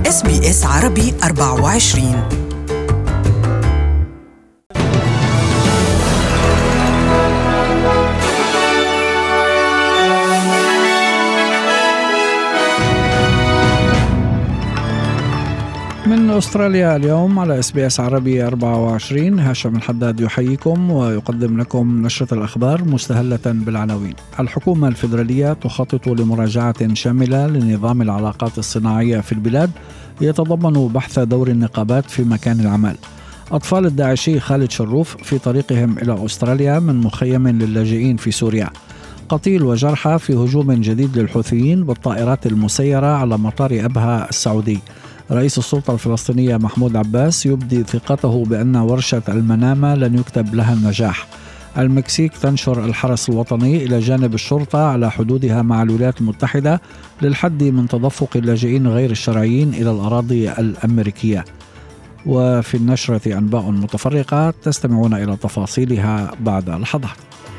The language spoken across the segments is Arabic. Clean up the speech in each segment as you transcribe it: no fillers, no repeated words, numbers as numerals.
SBS عربي 24. من أستراليا اليوم على SBS عربي 24. هاشم الحداد يحييكم ويقدم لكم نشرة الأخبار مستهلة بالعناوين. الحكومة الفيدرالية تخطط لمراجعة شاملة لنظام العلاقات الصناعية في البلاد يتضمن بحث دور النقابات في مكان العمل. أطفال الداعشي خالد شروف في طريقهم إلى أستراليا من مخيم للاجئين في سوريا. قتيل وجرحى في هجوم جديد للحوثيين بالطائرات المسيرة على مطار أبها السعودي. رئيس السلطة الفلسطينية محمود عباس يبدي ثقته بأن ورشة المنامة لن يكتب لها النجاح. المكسيك تنشر الحرس الوطني إلى جانب الشرطة على حدودها مع الولايات المتحدة للحد من تدفق اللاجئين غير الشرعيين إلى الأراضي الأمريكية. وفي النشرة أنباء متفرقة تستمعون إلى تفاصيلها بعد لحظات.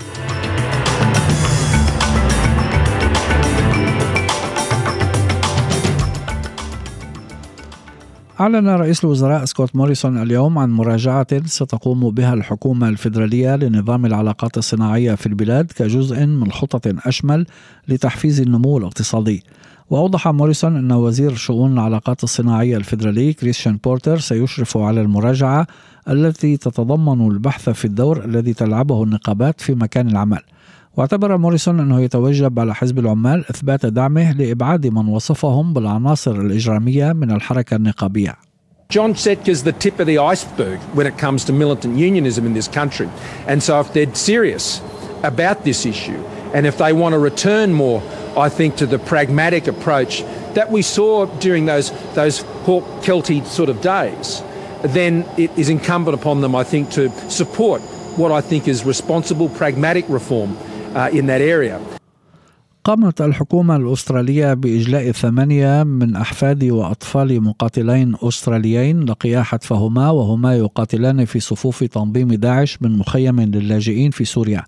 أعلن رئيس الوزراء سكوت موريسون اليوم عن مراجعة ستقوم بها الحكومة الفيدرالية لنظام العلاقات الصناعية في البلاد كجزء من خطة أشمل لتحفيز النمو الاقتصادي. وأوضح موريسون أن وزير شؤون العلاقات الصناعية الفيدرالي كريستيان بورتر سيشرف على المراجعة التي تتضمن البحث في الدور الذي تلعبه النقابات في مكان العمل. واعتبر موريسون أنه يتوجب على حزب العمال إثبات دعمه لإبعاد من وصفهم بالعناصر الإجرامية من الحركة النقابية. John Setka's the tip of the iceberg when it comes to militant unionism in this country. And so if they're serious about this issue and if they want to return more, I think, to the pragmatic approach that we saw during those Hawke-Kelty sort of days, then it is incumbent upon them, I think, to support what I think is responsible, pragmatic reform in that area. قامت الحكومة الأسترالية بإجلاء 8 من أحفاد وأطفال مقاتلين أستراليين لقيا حتفهما وهما يقاتلان في صفوف تنظيم داعش من مخيم للاجئين في سوريا.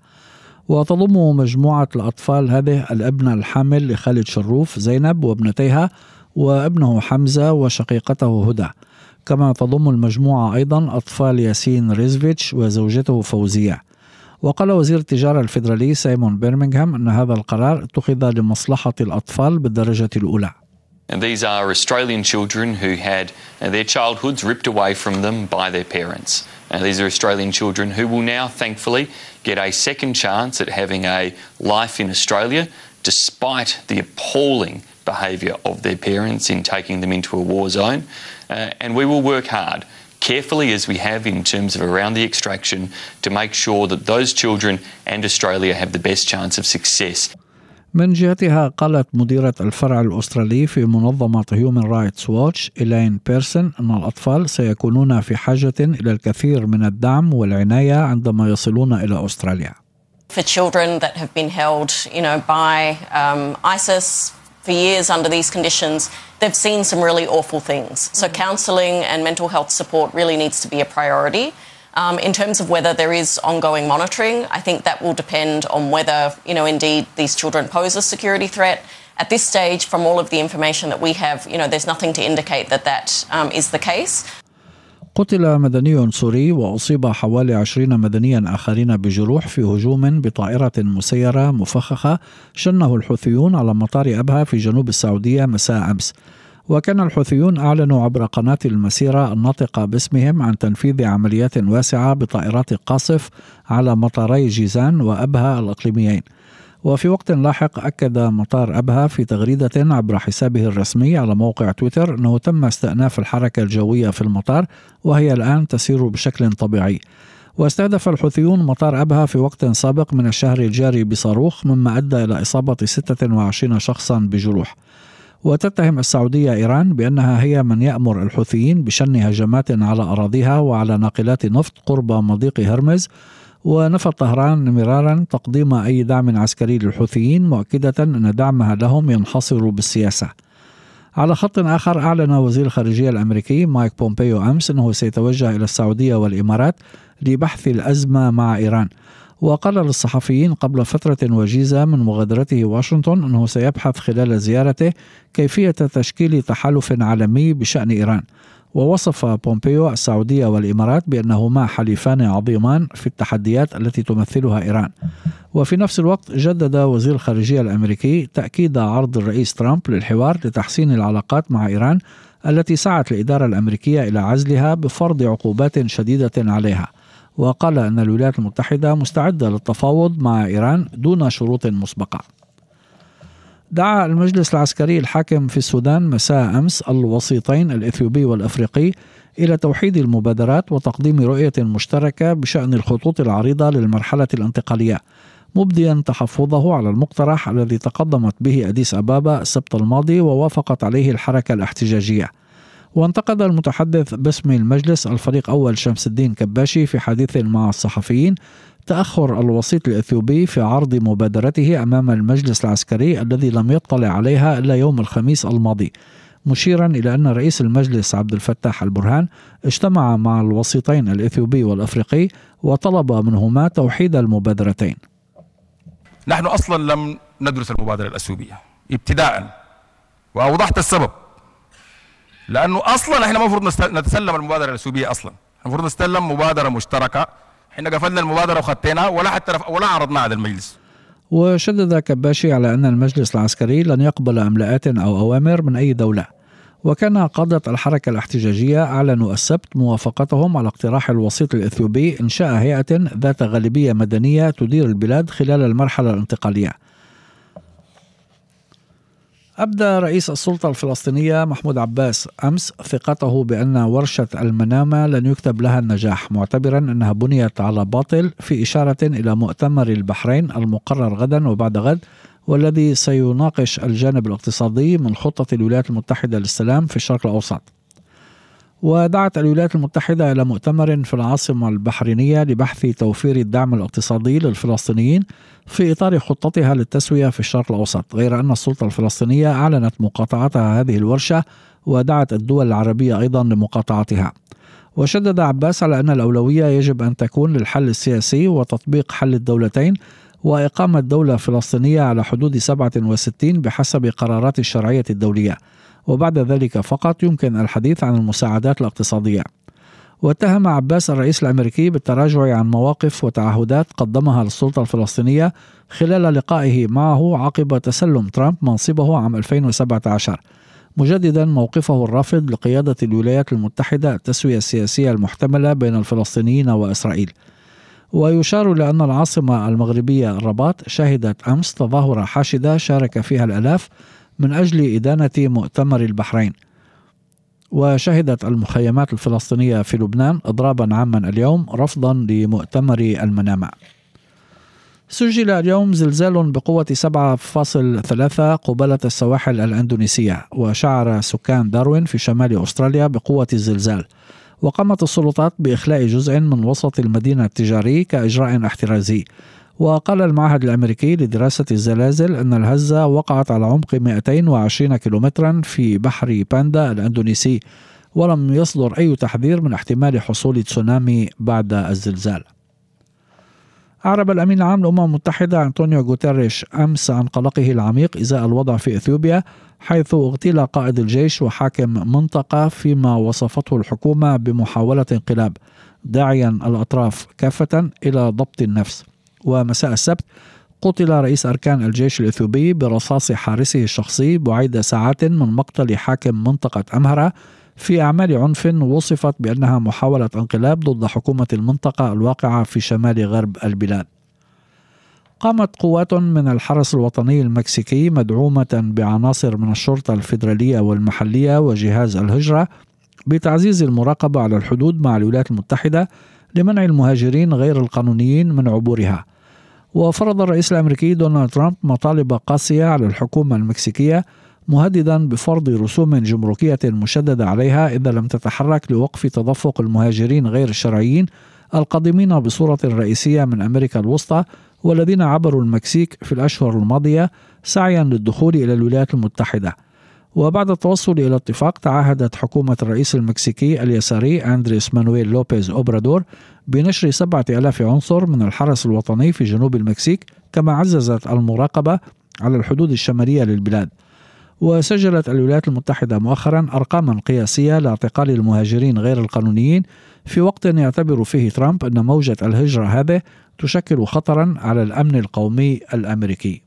وتضم مجموعة الأطفال هذه الابنة الحامل لخالد شروف زينب وابنتيها وابنه حمزة وشقيقته هدى. كما تضم المجموعة أيضا أطفال ياسين ريزفيتش وزوجته فوزية. وقال وزير التجارة الفيدرالي سايمون بيرمنغهام أن هذا القرار اتخذ لمصلحة الأطفال بالدرجة الأولى. And these are Australian children who had their childhoods ripped away from them by their parents. And these are Australian children who will now thankfully get a second chance at having a life in Australia despite the appalling behaviour of their parents in taking them into a war zone. And we will work hard, carefully as we have in terms of around the extraction, to make sure that those children and Australia have the best chance of success. من جهتها قالت مديرة الفرع الأسترالي في منظمة Human Rights Watch إيلين بيرسون أن الأطفال سيكونون في حاجة إلى الكثير من الدعم والعناية عندما يصلون إلى أستراليا. For children that have been held, by ISIS for years under these conditions, they've seen some really awful things. So counselling and mental health support really needs to be a priority. In terms of whether there is ongoing monitoring, I think that will depend on whether, indeed these children pose a security threat. At this stage, from all of the information that we have, there's nothing to indicate that is the case. قتل مدني سوري وأصيب حوالي 20 مدنيا آخرين بجروح في هجوم بطائرة مسيرة مفخخة شنه الحوثيون على مطار أبها في جنوب السعودية مساء أمس. وكان الحوثيون أعلنوا عبر قناة المسيرة الناطقة باسمهم عن تنفيذ عمليات واسعة بطائرات قاصف على مطاري جيزان وأبها الإقليميين. وفي وقت لاحق أكد مطار أبها في تغريدة عبر حسابه الرسمي على موقع تويتر أنه تم استئناف الحركة الجوية في المطار وهي الآن تسير بشكل طبيعي. واستهدف الحوثيون مطار أبها في وقت سابق من الشهر الجاري بصاروخ مما أدى إلى إصابة 26 شخصا بجروح. وتتهم السعودية إيران بأنها هي من يأمر الحوثيين بشن هجمات على أراضيها وعلى ناقلات نفط قرب مضيق هرمز. ونفت طهران مرارا تقديم أي دعم عسكري للحوثيين مؤكدة أن دعمها لهم ينحصر بالسياسة. على خط آخر أعلن وزير الخارجية الأمريكي مايك بومبيو أمس أنه سيتوجه إلى السعودية والإمارات لبحث الأزمة مع إيران. وقال للصحفيين قبل فترة وجيزة من مغادرته واشنطن أنه سيبحث خلال زيارته كيفية تشكيل تحالف عالمي بشأن إيران. ووصف بومبيو السعودية والإمارات بأنهما حليفان عظيمان في التحديات التي تمثلها إيران. وفي نفس الوقت جدد وزير الخارجية الأمريكي تأكيد عرض الرئيس ترامب للحوار لتحسين العلاقات مع إيران التي سعت الإدارة الأمريكية إلى عزلها بفرض عقوبات شديدة عليها. وقال أن الولايات المتحدة مستعدة للتفاوض مع إيران دون شروط مسبقة. دعا المجلس العسكري الحاكم في السودان مساء أمس الوسيطين الإثيوبي والأفريقي إلى توحيد المبادرات وتقديم رؤية مشتركة بشأن الخطوط العريضة للمرحلة الانتقالية، مبديا تحفظه على المقترح الذي تقدمت به أديس أبابا السبت الماضي ووافقت عليه الحركة الاحتجاجية. وانتقد المتحدث باسم المجلس الفريق أول شمس الدين كباشي في حديث مع الصحفيين تأخر الوسيط الإثيوبي في عرض مبادرته أمام المجلس العسكري الذي لم يطلع عليها إلا يوم الخميس الماضي، مشيرا إلى أن رئيس المجلس عبد الفتاح البرهان اجتمع مع الوسيطين الإثيوبي والأفريقي وطلب منهما توحيد المبادرتين. نحن أصلا لم ندرس المبادرة الأثيوبية ابتداء، وأوضحت السبب، لأنه أصلا احنا المفروض نتسلم المبادرة الأثيوبية، أصلا المفروض نستلم مبادرة مشتركة، احنا قفلنا المبادرة وخطيناها ولا عرضناها على المجلس. وشدد كباشي على أن المجلس العسكري لن يقبل إملاءات أو أوامر من أي دولة. وكان قادة الحركة الاحتجاجية أعلنوا السبت موافقتهم على اقتراح الوسيط الإثيوبي إنشاء هيئة ذات غالبية مدنية تدير البلاد خلال المرحلة الانتقالية. أبدى رئيس السلطة الفلسطينية محمود عباس أمس ثقته بأن ورشة المنامة لن يكتب لها النجاح، معتبرا أنها بنيت على باطل، في إشارة إلى مؤتمر البحرين المقرر غدا وبعد غد، والذي سيناقش الجانب الاقتصادي من خطة الولايات المتحدة للسلام في الشرق الأوسط. ودعت الولايات المتحدة إلى مؤتمر في العاصمة البحرينية لبحث توفير الدعم الاقتصادي للفلسطينيين في إطار خطتها للتسوية في الشرق الأوسط، غير أن السلطة الفلسطينية أعلنت مقاطعتها هذه الورشة ودعت الدول العربية أيضا لمقاطعتها. وشدد عباس على أن الأولوية يجب أن تكون للحل السياسي وتطبيق حل الدولتين وإقامة دولة فلسطينية على حدود 67 بحسب قرارات الشرعية الدولية، وبعد ذلك فقط يمكن الحديث عن المساعدات الاقتصادية. واتهم عباس الرئيس الأمريكي بالتراجع عن مواقف وتعهدات قدمها للسلطة الفلسطينية خلال لقائه معه عقب تسلم ترامب منصبه عام 2017، مجددا موقفه الرافض لقيادة الولايات المتحدة التسوية السياسية المحتملة بين الفلسطينيين وإسرائيل. ويشار لأن العاصمة المغربية الرباط شهدت أمس تظاهرة حاشدة شارك فيها الآلاف من أجل إدانة مؤتمر البحرين. وشهدت المخيمات الفلسطينية في لبنان إضرابا عاما اليوم رفضا لمؤتمر المنامة. سجل اليوم زلزال بقوة 7.3 قبالة السواحل الأندونيسية، وشعر سكان داروين في شمال أستراليا بقوة الزلزال. وقامت السلطات بإخلاء جزء من وسط المدينة التجاري كإجراء احترازي. وقال المعهد الأمريكي لدراسة الزلازل أن الهزة وقعت على عمق 220 كيلومترا في بحر باندا الأندونيسي، ولم يصدر أي تحذير من احتمال حصول تسونامي بعد الزلزال. أعرب الأمين العام للأمم المتحدة أنطونيو غوتيريش أمس عن قلقه العميق إزاء الوضع في إثيوبيا، حيث اغتيل قائد الجيش وحاكم منطقة فيما وصفته الحكومة بمحاولة انقلاب، داعيا الأطراف كافة إلى ضبط النفس. ومساء السبت قتل رئيس أركان الجيش الإثيوبي برصاص حارسه الشخصي بعد ساعات من مقتل حاكم منطقة أمهرة في أعمال عنف وصفت بأنها محاولة انقلاب ضد حكومة المنطقة الواقعة في شمال غرب البلاد. قامت قوات من الحرس الوطني المكسيكي مدعومة بعناصر من الشرطة الفيدرالية والمحلية وجهاز الهجرة بتعزيز المراقبة على الحدود مع الولايات المتحدة لمنع المهاجرين غير القانونيين من عبورها. وفرض الرئيس الأمريكي دونالد ترامب مطالب قاسية على الحكومة المكسيكية، مهددا بفرض رسوم جمركية مشددة عليها إذا لم تتحرك لوقف تدفق المهاجرين غير الشرعيين القادمين بصورة رئيسية من أمريكا الوسطى والذين عبروا المكسيك في الأشهر الماضية سعيا للدخول إلى الولايات المتحدة. وبعد التوصل إلى اتفاق تعهدت حكومة الرئيس المكسيكي اليساري أندريس مانويل لوبيز أوبرادور بنشر 7,000 عنصر من الحرس الوطني في جنوب المكسيك، كما عززت المراقبة على الحدود الشمالية للبلاد. وسجلت الولايات المتحدة مؤخرا أرقاما قياسية لاعتقال المهاجرين غير القانونيين في وقت يعتبر فيه ترامب أن موجة الهجرة هذه تشكل خطرا على الأمن القومي الأمريكي.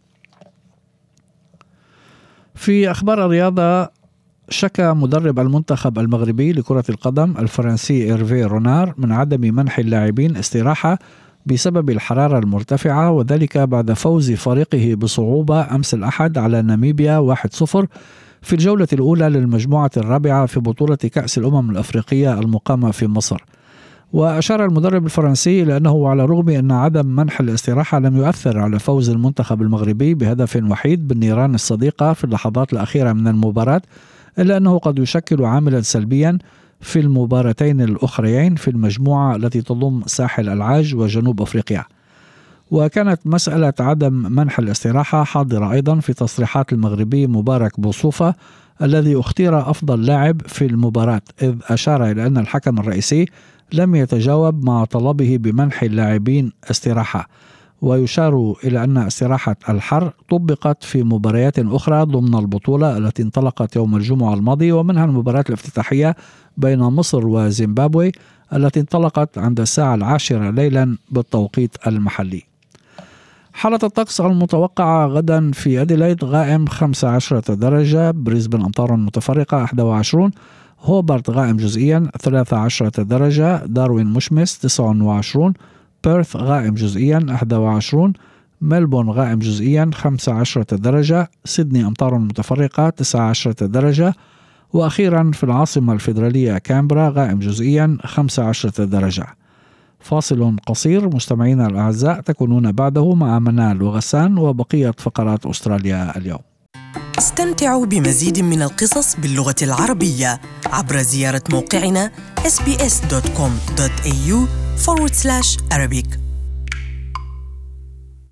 في أخبار الرياضة، شكى مدرب المنتخب المغربي لكرة القدم الفرنسي إيرفي رونار من عدم منح اللاعبين استراحة بسبب الحرارة المرتفعة، وذلك بعد فوز فريقه بصعوبة أمس الأحد على ناميبيا 1-0 في الجولة الأولى للمجموعة الرابعة في بطولة كأس الأمم الأفريقية المقامة في مصر. وأشار المدرب الفرنسي إلى أنه على الرغم أن عدم منح الاستراحة لم يؤثر على فوز المنتخب المغربي بهدف وحيد بالنيران الصديقة في اللحظات الأخيرة من المباراة، إلا أنه قد يشكل عاملا سلبيا في المباراتين الأخريين في المجموعة التي تضم ساحل العاج وجنوب أفريقيا. وكانت مسألة عدم منح الاستراحة حاضرة أيضا في تصريحات المغربي مبارك بوصوفة الذي اختير أفضل لاعب في المباراة، إذ أشار إلى أن الحكم الرئيسي لم يتجاوب مع طلبه بمنح اللاعبين استراحة. ويشار إلى أن استراحة الحر طبقت في مباريات أخرى ضمن البطولة التي انطلقت يوم الجمعة الماضي، ومنها المباراة الافتتاحية بين مصر وزيمبابوي التي انطلقت عند الساعة 10 ليلا بالتوقيت المحلي. حالة الطقس المتوقعة غدا في أديلايد غائم 15 درجة، بريسبن أمطار متفرقة 21، هوبارت غائم جزئيا 13 درجة، داروين مشمس 29، بيرث غائم جزئيا 21، ملبون غائم جزئيا 15 درجة، سيدني أمطار متفرقة 19 درجة، وأخيرا في العاصمة الفيدرالية كامبرا غائم جزئيا 15 درجة. فاصل قصير مستمعينا الأعزاء، تكونون بعده مع منال وغسان وبقية فقرات أستراليا اليوم. استمتعوا بمزيد من القصص باللغة العربية عبر زيارة موقعنا sbs.com.au/Arabic.